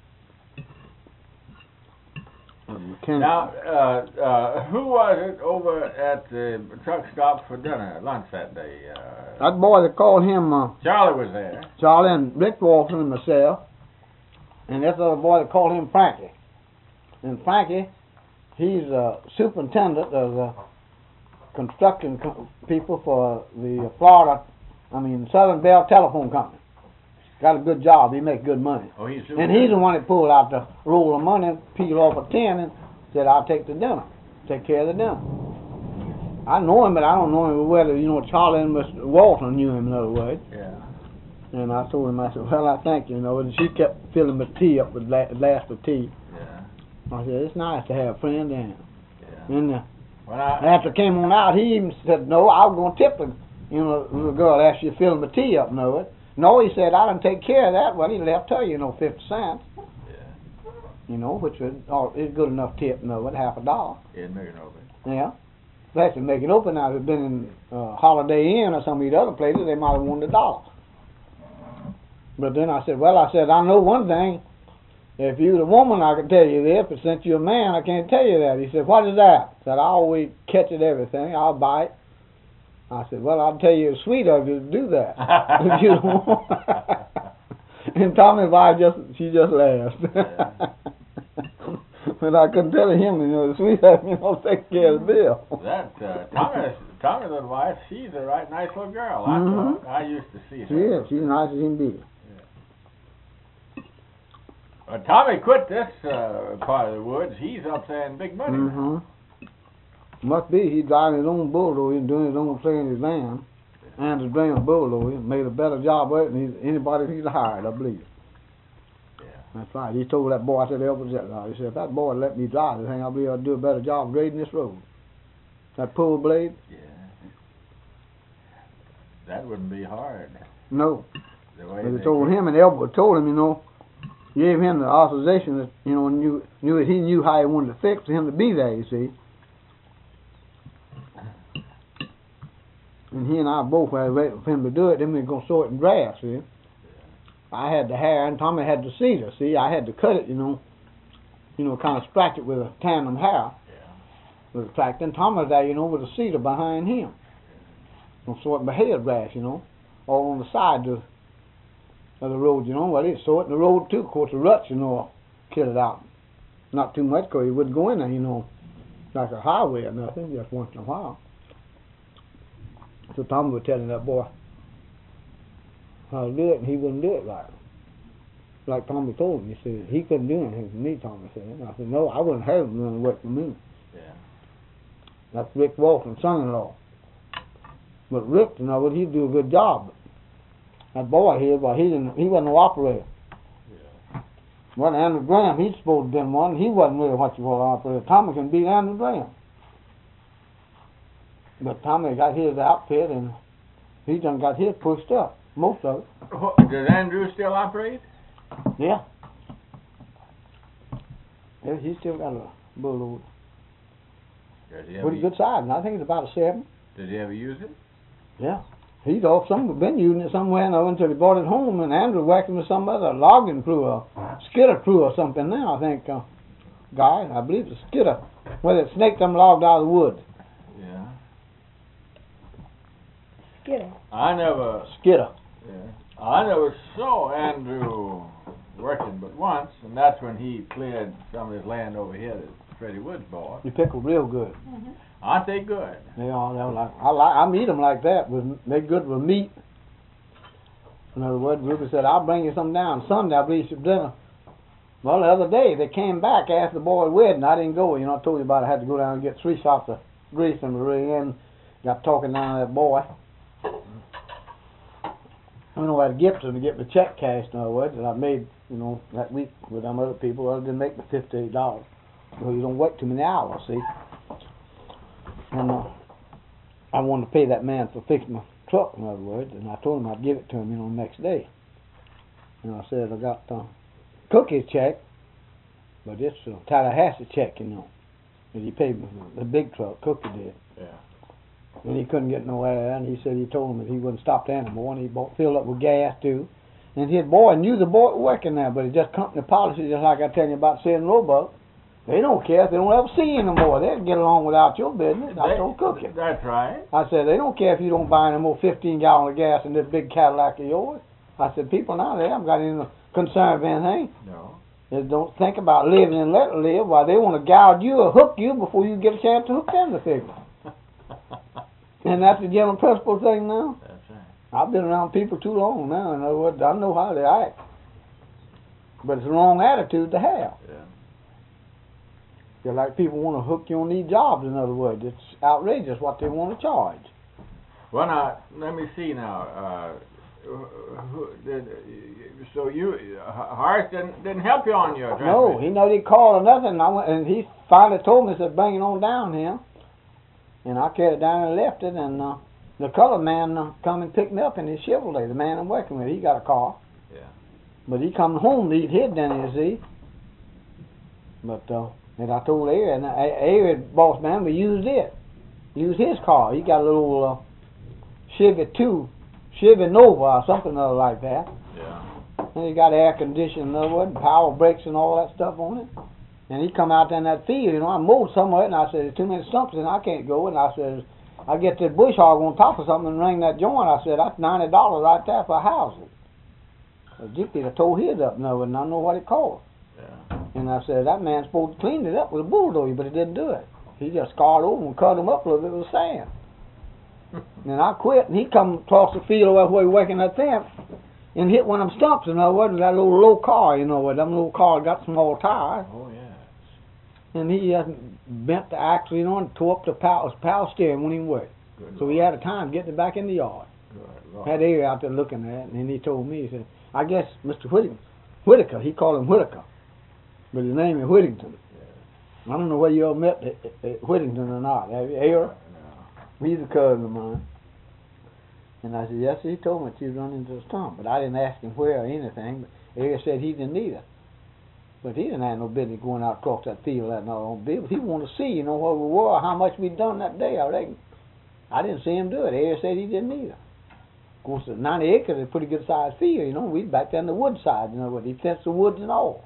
a mechanic. Now, uh, uh, who was it over at the truck stop for dinner, lunch that day? Uh, that boy, they called him... Uh, Charlie was there. Charlie and Rick Walton and myself, and this other boy, they called him Frankie. And Frankie, he's a superintendent of the construction co people for the Florida, I mean, Southern Bell Telephone Company. Got a good job. He makes good money. Oh, he's and he's the one that pulled out the roll of money, peeled off a tin, and said, I'll take the dinner. Take care of the dinner. I know him, but I don't know him whether, you know, Charlie and Mister Walton knew him, in other words. Yeah. And I told him, I said, well, I thank you, you know, and she kept filling my tea up with la last of tea. Yeah. I said, it's nice to have a friend, and, yeah. and uh, when I, after I came on out, he even said, no, I was going to tip the, you know, the girl after she filled my tea up, know it. No, he said, I didn't take care of that. Well, he left her, you know, fifty cents. Yeah. You know, which was oh, is good enough tip, know it, half a dollar. Yeah, make it open. Yeah. If they make it open now, if it had been in uh, Holiday Inn or some of these other places, they might have wanted a dollar. But then I said, well, I said, I know one thing. If you was a woman, I could tell you this, but since you're a man, I can't tell you that. He said, what is that? I said, I always catch it everything. I'll buy it. I said, well, I'll tell you it's sweet of you to do that. If you don't want. And Tommy Vi just, she just laughed. But I couldn't tell him, you know, it's sweet of you, you know, take care of the bill. That, uh, Tommy, Tommy's little wife, she's a right nice little girl. I, Mm-hmm. thought, I used to see her. She is. She's nice as can be. Well, Tommy quit this uh, part of the woods. He's up there in big money. Mm-hmm. Must be he's driving his own bulldozer and doing his own thing in his van, and his drain bulldozer. Made a better job of it than he's, anybody he's hired, I believe. Yeah. That's right. He told that boy, I said, Elvis, he said, if that boy let me drive this thing, I believe I'll do a better job grading this road. That pull blade? Yeah. That wouldn't be hard. No. The way But they he told could- him, and Elvis told him, you know, gave him the authorization that, you know, knew, knew that he knew how he wanted to fix for him to be there, you see. And he and I both had waited for him to do it. Then we were going to sow it in grass, see. I had the hair, and Tommy had the cedar, see. I had to cut it, you know, you know, kind of scratch it with a tandem hair. Yeah. With a tractor. And Tommy was there, you know, with a cedar behind him. Going to sow it in the head grass, you know, all on the side of, of the road, you know. Well, he'd sow it in the road, too. Of course, the ruts, you know, kill it out. Not too much, because he wouldn't go in there, you know, like a highway or nothing, just once in a while. So Tommy was telling that boy how to do it, and he wouldn't do it right. Like Tommy told him, he said, he couldn't do anything for me, Tommy said. And I said, no, I wouldn't have him doing the work for me. Yeah. That's Rick Walton's son-in-law. But Rick, you know, he'd do a good job. That boy here, but he didn't, he wasn't no operator. Yeah. Well, Andrew Graham, he's supposed to have been one. He wasn't really what you call an operator. Tommy can beat Andrew Graham. But Tommy got his outfit, and he done got his pushed up, most of it. Does Andrew still operate? Yeah. Yeah, he's still got a bulldozer. Does he ever, Pretty good size, and I think it's about a seven. Does he ever use it? Yeah. He's off some been using it somewhere now until he brought it home, and Andrew whacked him with some other logging crew, a skidder crew or something now, I think, uh, guy, I believe it's a skidder, where they snaked them logged out of the wood. Yeah. Skidder. I never, Skidder. yeah, I never saw Andrew working but once, and that's when he cleared some of his land over here that Freddie Woods bought. You pickle real good. Mm-hmm. Aren't they good? They are. They're like I like. I eat them like that. With they good with meat. In other words, Ruby said, "I'll bring you some down Sunday. I believe for dinner." Well, the other day they came back after the boy's wedding. I didn't go. You know, I told you about. It. I had to go down and get three shots of grease and ring in. Got talking down to that boy. I went over to Gibson to get the check cashed. In other words, that I made, you know, that week with them other people. Well, I didn't make the fifty-eight dollars. So you don't work too many hours, see. And uh, I wanted to pay that man for fixing my truck, in other words, and I told him I'd give it to him, you know, the next day. And I said, I got uh, Cookie's check, but it's a Tallahassee check, you know. And he paid me for the big truck, Cookie did. Yeah. And he couldn't get nowhere, and he said he told him that he wouldn't stop there anymore, and he bought, filled up with gas, too. And his boy knew the boy was working there, but he just company policy, just like I tell you about Sid Roebuck. They don't care if they don't ever see you no more. They'll get along without your business. I told Cookie. That's right. I said, they don't care if you don't buy any more fifteen gallon of gas in this big Cadillac of yours. I said, people now, they haven't got any concern of anything. No. They don't think about living and let live. Why, they want to gouge you or hook you before you get a chance to hook them the figure. And that's the general principle thing now. That's right. I've been around people too long now. In other words, I know how they act. But it's the wrong attitude to have. Yeah. They're like people want to hook you on these jobs, in other words. It's outrageous what they want to charge. Well, now, let me see now. Uh, who, did, so you, uh, Horace didn't, didn't help you on your transmission? No, he know he called or nothing. And, I went, and he finally told me, said, bring it on down here. And I carried it down and left it. And uh, the colored man uh, come and picked me up in his Chevrolet, the man I'm working with. He got a car. Yeah. But he come home to eat his dinner, you see. But, uh, and I told Ari, and Ari, boss man, we used it. Used his car. He got a little uh, Chevy two, Chevy Nova or something other like that. Yeah. And he got air conditioning, in other words, and power brakes and all that stuff on it. And he come out there in that field, you know, I mowed some of it, and I said, there's too many stumps and I can't go. And I said, I get this bush hog on top of something and ring that joint. I said, that's ninety dollars right there for a house. The gypsy tore his up, no, and I don't know what it cost. Yeah. And I said, that man's supposed to clean it up with a bulldozer, but he didn't do it. He just scarred over and cut him up a little bit with sand. And I quit, and he come across the field over where he was working that fence and hit one of them stumps, in other words, that little low car, you know, where them little cars got small tires. Oh, yes. And he uh, bent the axle, you know, and tore up the power, power steering when he worked. Good So Lord. he had a time getting it back in the yard. Good Lord. Had Ari out there looking at it, and then he told me, he said, I guess Mister Whittaker, Whittaker, he called him Whittaker, but his name is Whittington. Yeah. I don't know whether you ever met uh, uh, Whittington or not. Have you? Ari? No. He's a cousin of mine. And I said, yes, he told me that you run into the stump, but I didn't ask him where or anything, but Ari said he didn't either. But he didn't have no business going out across that field that night on bill. He wanted to see, you know, where we were, how much we'd done that day, I reckon. I didn't see him do it. Ari said he didn't either. Of course, the ninety acres is a pretty good sized field, you know. We'd back there on the wood side, you know, but he fenced the woods and all.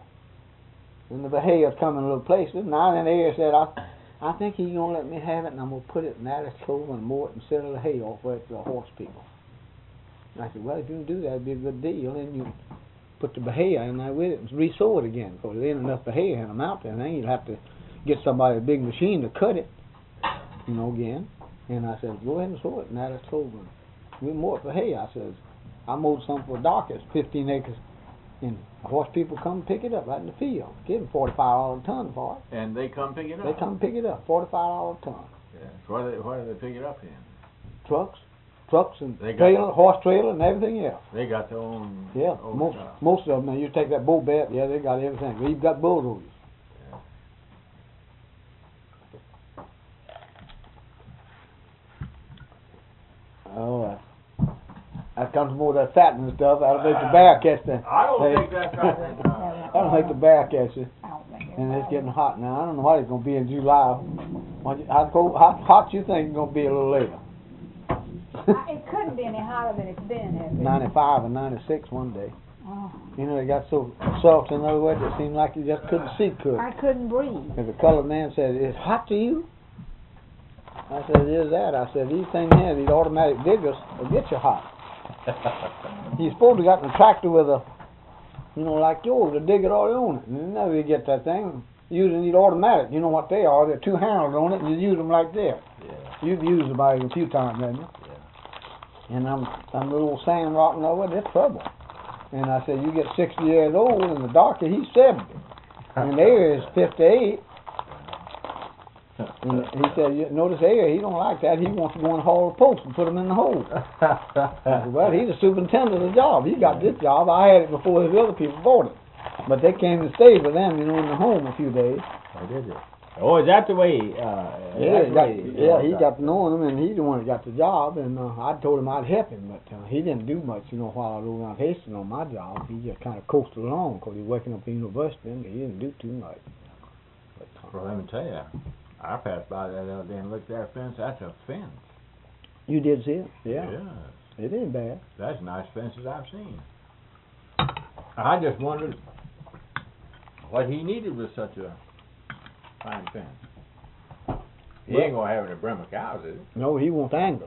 And the hay was coming in little places. Now then Ari said, I I think he's going to let me have it, and I'm going to put it in Alice Clover and mow it and settle the hay off where it's the horse people. And I said, well, if you can do that, it'd be a good deal. And you put the Bahia in there with it and re-sow it again, because there ain't enough Bahia in them out there. And then you'd have to get somebody a big machine to cut it, you know, again. And I said, go ahead and sow it in Alice Clover. We mow it for hay. I says, I mowed some for Doc. It's fifteen acres. And horse people come pick it up right in the field. Give them forty-five dollars a ton for it. And they come pick it up? They come pick it up, forty-five dollars a ton. Yeah. So where do they, where do they pick it up in? Trucks, trucks and They got- trailer, horse trailer and everything else. They got their own... Yeah, own most stuff. most of them. Now you take that bull bat, yeah, they got everything. We've got bulldozers. Oh, uh, That comes more of that fattening stuff. That'll make the bear catch the. I don't they- think that's right. That'll make the bear catch it. I don't think And it's right. getting hot now. I don't know what it's gonna be in July. What you- How cold, how hot you think it's gonna be a little later? I- It couldn't be any hotter than it's been, has it? ninety-five and ninety-six one day. Oh, You know, they got so soft, in other words, it seemed like you just couldn't see could. I couldn't breathe. And the colored man said, "It's hot to you?" I said, "It is that." I said, "These things here, these automatic diggers, will get you hot." He's supposed to got a tractor with a, you know, like yours, to dig it all on it. And you never you get that thing. Using these automatic, you know what they are. They're two handles on it, and you use them like this. Yeah. You've used them a few times, haven't you? Yeah. And I'm, I'm a little sand rotting over, it's trouble. And I said, you get sixty years old, and the doctor, he's seventy. And there is fifty-eight. And he said, you notice there, he don't like that. He wants to go and haul the post and put them in the hole. I said, well, he's a superintendent of the job. He got this job. I had it before his other people bought it. But they came and stayed with them, you know, in the home a few days. Oh, did you? Oh, is that the way? Uh, Yeah, that's he the got, way- yeah, he got to know him, and he's the one that got the job. And uh, I told him I'd help him, but uh, he didn't do much, you know, while I was over around Hastings on my job. He just kind of coasted along because he was working up at the university, and he didn't do too much. But, uh, Well, let me tell you, I passed by that other day and looked at that fence. That's a fence. you did see it? Yeah. Yes. It ain't bad. That's the nice fences I've seen. I just wondered what he needed with such a fine fence. He ain't gonna have any Bremer cows, is No, he wants Angus.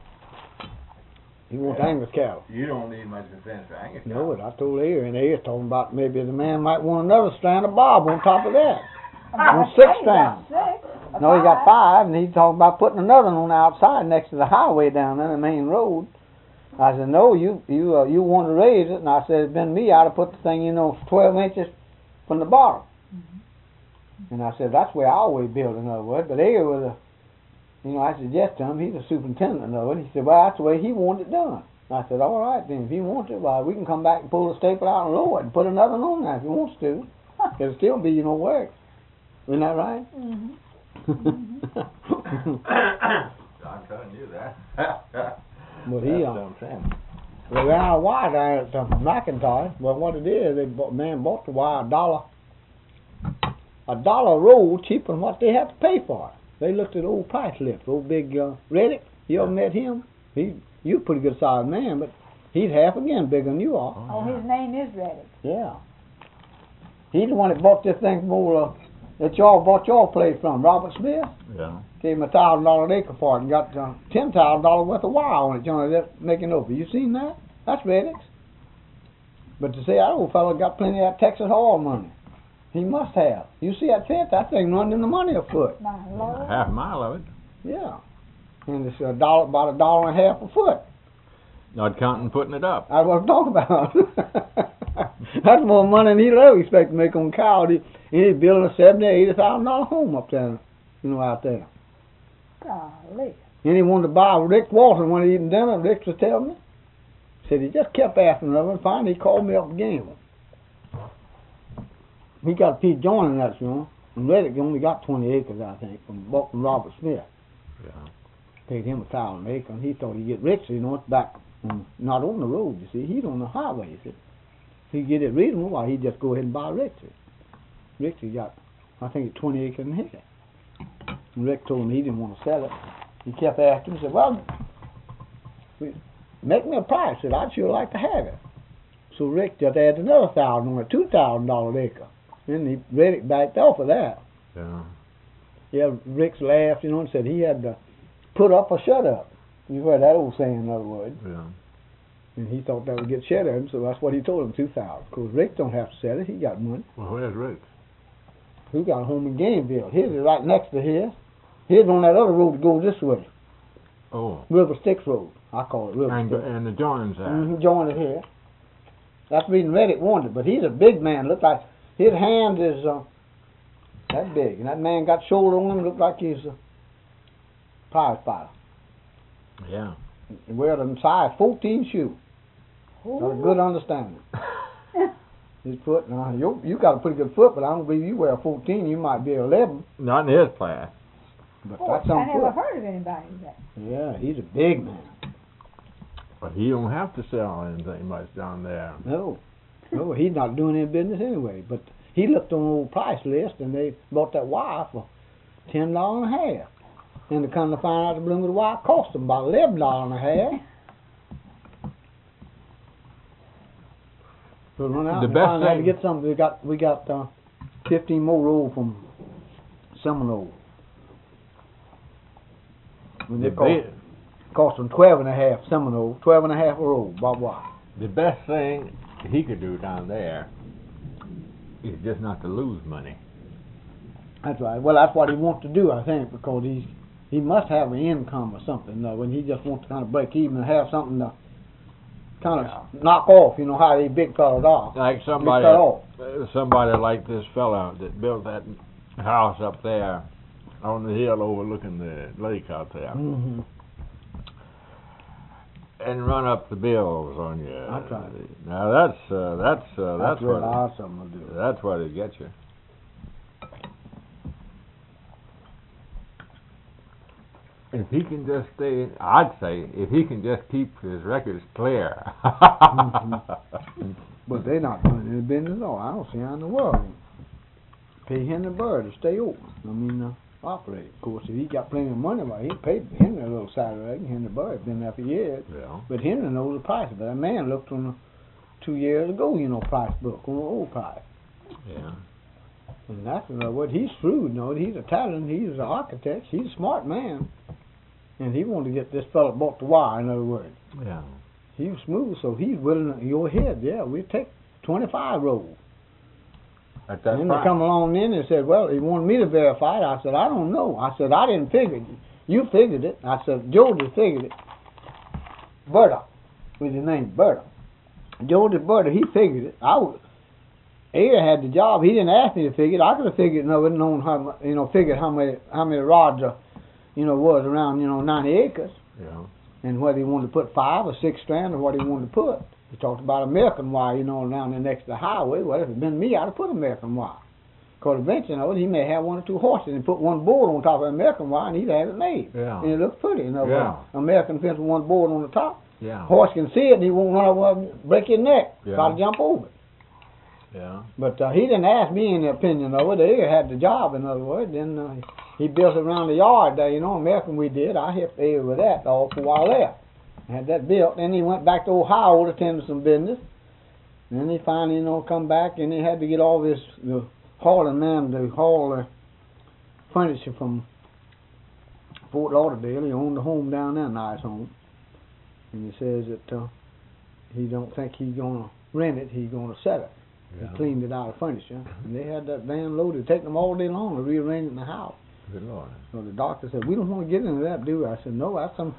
He wants Yeah. Angus cattle. he? You don't need much of a fence for Angus cows. No, I told Air, and Air's talking about maybe the man might want another strand of bob on top of that. About six six, strands. Six. or No, he got five, and he's talking about putting another one on the outside next to the highway down there, the main road. I said, no, you you uh, you want to raise it, and I said, it's been me, I'd have put the thing, you know, twelve inches from the bottom. Mm-hmm. And I said, that's where I always build, in other words. But Air was a, you know, I suggested to him, he's a superintendent of it. He said, well, that's the way he wanted it done. I said, all right, then, if he wants it, well, we can come back and pull the staple out and lower it and put another one on there if he wants to. It'll still be, you know, work. Isn't that right? Mm-hmm. I'm telling you that. But he, That's uh, what I'm saying. they ran out of wire down at uh, McIntyre. Well, what it is, they bought, man bought the wire a dollar, a dollar a roll cheaper than what they had to pay for it. They looked at old price lips, old big uh, Reddick. You ever met him? He, you a pretty good sized man, but he's half again bigger than you are. Oh, his name is Reddick. Yeah. He's the one that bought this thing from old, uh, that y'all bought your place from, Robert Smith. Yeah. Gave him a thousand dollar an acre for it and got uh, ten thousand dollars worth of wire on it, Johnny, that's making over. You seen that? That's Reddick's. But to say that old fellow got plenty of that Texas oil money. He must have. You see that fence, that thing running in the money a foot. My Lord. Half a mile of it. Yeah. And it's a dollar, about a dollar and a half a foot. Not counting putting it up. That's what I'm talking about. That's more money than he'd ever expect to make on cow. He, he's building a seventy, eighty thousand dollar home up there, you know, out there. Golly. And he wanted to buy Rick Walton when he eating dinner. Rick was telling me. Said he just kept asking him, and finally he called me up again. He got a piece joining that, you know. And Reddick only got twenty acres, I think, from, bought from Robert Smith. Yeah. Paid him a thousand acre, and he thought he'd get rich, you know, it's back, um, not on the road, you see. He's on the highway, you see. He'd get it reasonable, why he'd just go ahead and buy Richard. Richard got, I think, twenty acres in here. And Rick told him he didn't want to sell it. He kept asking him, he said, well, make me a price. I said, I'd sure like to have it. So Rick just added another thousand on a two thousand dollar acre. Then he Reddick backed off of that. Yeah. Yeah, Rick's laughed, you know, and said he had to put up or shut up. You heard that old saying, in other words. Yeah. And he thought that would get shut of him, so that's what he told him, two thousand. Of course, Rick don't have to sell it. He got money. Well, where's Rick? He got a home in Gameville. His is right next to his. His on that other road that goes this way. Oh. River Styx Road. I call it River And, Styx. and the joins there. Mm-hmm, joined it here. That's the reason Reddick wanted it. But he's a big man. Look like his hand is uh, that big. And that man got shoulder on him. Looked like he's a prize fighter. Yeah. He wears a size fourteen shoe. Got a good understanding. His foot, now you you got a pretty good foot, but I don't believe you wear a fourteen. You might be eleven. Not in his class. But Oh, that's I some never foot. heard of anybody that. Yeah, he's a big man. But he don't have to sell anything much down there. No, no, he's not doing any business anyway. But he looked on the old price list, and they bought that wire for ten dollars and a half. And to come to find out the bloom of the wire cost them about eleven dollars and a half. So run out The and best find out to thing- get some. We got we got uh, fifteen more rolls from Seminole. When they The, cost, be- cost them twelve and a half Seminole, twelve and a half a roll, barbed wire. the best thing he could do down there is just not to lose money. That's right. Well, that's what he wants to do, I think, because he's he must have an income or something. Uh, when he just wants to kind of break even and have something to kind of knock off. You know how these big fellas are. Like They somebody, cut off. uh, somebody like this fella that built that house up there on the hill overlooking the lake out there, Mm-hmm. and run up the bills on you. That's right. Now that's uh, that's uh, That's, that's real what awesome to do. that's what it gets you. If he can just stay, I'd say, if he can just keep his records clear. Mhm. But they're not doing any business at all. I don't see how in the world. Pay Henry Bird to stay open. I mean, uh, operate. Of course, if he got plenty of money, well, he paid Henry a little salary. Henry Bird been there for years. Yeah. But Henry knows the price. But that man looked on the two years ago, you know, price book on the old price. Yeah. And that's another word. He's shrewd, you know. He's Italian. He's an architect. He's a smart man. And he wanted to get this fella bought the wire, in other words. Yeah. He was smooth, so he's willing to go ahead. Yeah, we'll take twenty-five rolls. At that And then they price. come along in and said, well, he wanted me to verify it. I said, I don't know. I said, I didn't figure it. You figured it. I said, Jody figured it. Berta was his name, Berta. Jody Berta, he figured it. I was, Ada had the job. He didn't ask me to figure it. I could have figured it, no, known how, mu- you know, figured how many, how many rods, uh, you know, was around, you know, ninety acres. Yeah. And whether he wanted to put five or six strand or what he wanted to put. He talked about American wire, you know, around there next to the highway. Well, if it had been me, I'd have put American wire. Because eventually, you know, he may have one or two horses and put one board on top of American wire and he'd have it made. Yeah. And it looks pretty, you know. Yeah. American fence with one board on the top. Yeah. Horse can see it and he won't run over and break your neck. Yeah. Try to jump over it. Yeah. But uh, he didn't ask me any opinion of it. They had the job, in other words. Then uh, he built it around the yard there, you know, American we did. I helped Ada with that all for a while there. Had that built. Then he went back to Ohio to attend to some business. And then he finally, you know, come back and he had to get all this, the hauling man to haul the furniture from Fort Lauderdale. He owned a home down there, a nice home. And he says that uh, he don't think he's going to rent it, he's going to sell it. Yeah. He cleaned it out of furniture. And they had that van loaded, take them all day long to rearrange it in the house. Good Lord. So the doctor said, we don't want to get into that, do we? I said, no, that's some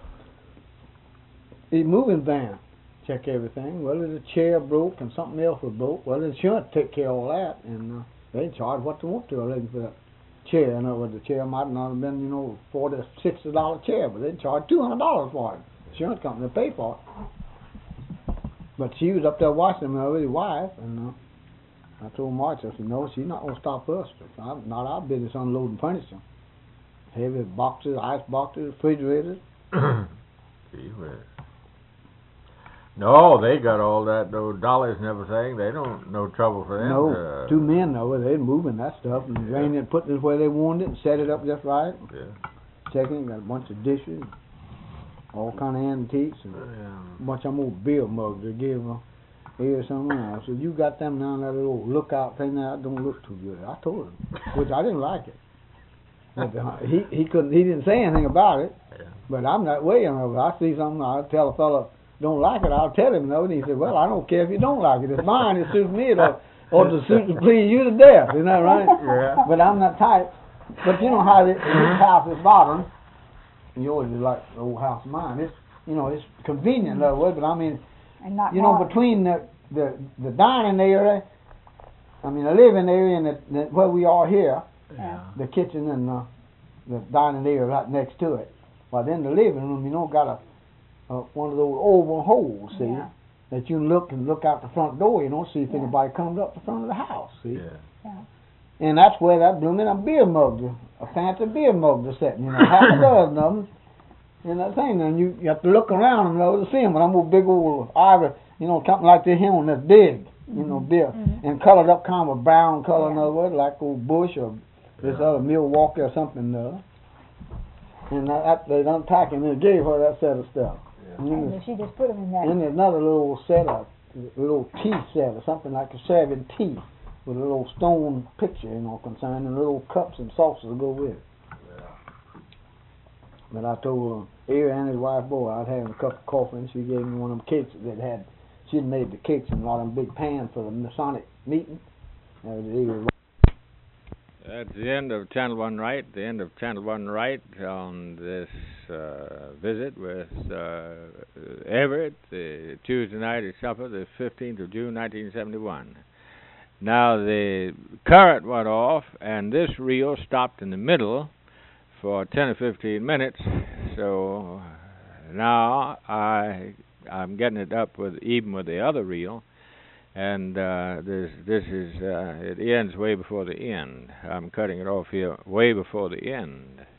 a moving van. Check everything. Well, the chair broke and something else was broke. Well, the insurance take care of all that. And uh, they charge what they want to, I reckon, for that chair. In other words, the chair might not have been, you know, forty, sixty dollar chair, but they charge two hundred dollars for it. Insurance company pay for it. But she was up there watching them with his wife, and uh, I told March, I said, no, she's not going to stop us. It's not not our business unloading furniture. Heavy boxes, ice boxes, refrigerators. Gee whiz. No, they got all that, those dollars and everything. They don't, no trouble for them. No, to- two men though, they moving that stuff and Yeah. laying it, putting it where they wanted it and set it up just right. Yeah. Checking, got a bunch of dishes, all kind of antiques and a Yeah. bunch of them old beer mugs they gave them. Here somewhere. I said, you got them down that little lookout thing there, that don't look too good. I told him, which I didn't like it. But uh, he he couldn't, he didn't say anything about it. Yeah. But I'm that way, you know. If I see something, I'll tell a fellow don't like it. I'll tell him, you know. And he said, well, I don't care if you don't like it. It's mine. It suits me. Or or to suit to please you to death. Isn't that right? Yeah. But I'm that type. But you know how this, this house is modern. Yours is like the old house of mine. It's you know it's convenient, in other words. But I mean, And not you know, modern. between the the the dining area, I mean the living area and the, the where we are here, Yeah. the kitchen and the, the dining area right next to it. Well, then the living room, you know, got a, a one of those oval holes, see, Yeah. that you can look and look out the front door, you know, see if Yeah. anybody comes up the front of the house, see. Yeah. And that's where that blooming a beer mug, a fancy beer mug is sitting, you know, half a dozen of them. And that thing, and you, you have to look around in order to see them. But I'm a big old ivy, you know, something like this here one that's big, you know, big, Mhm. and colored up kind of a brown color, in Yeah. other words, like old bush or this other Milwaukee or something. Uh, and that, that they unpacked and they gave her that set of stuff. And then And there's, she just put them in that. then there's another little set of a little tea set or something like a serving tea with a little stone picture, you know, concerned, and little cups and saucers to go with it. But I told uh, Ari and his wife, boy, I was having a cup of coffee, and she gave me one of them cakes that had, she'd made the cakes in a lot of them big pans for the Masonic meeting. That was Ari. That's the end of Channel One Right, the end of Channel One Right on this uh, visit with uh, Everett, the Tuesday night at supper, the fifteenth of June, nineteen seventy-one. Now the current went off, and this reel stopped in the middle for ten or fifteen minutes. So now I I'm getting it up with even with the other reel. And uh, this this is uh, it ends way before the end. I'm cutting it off here way before the end.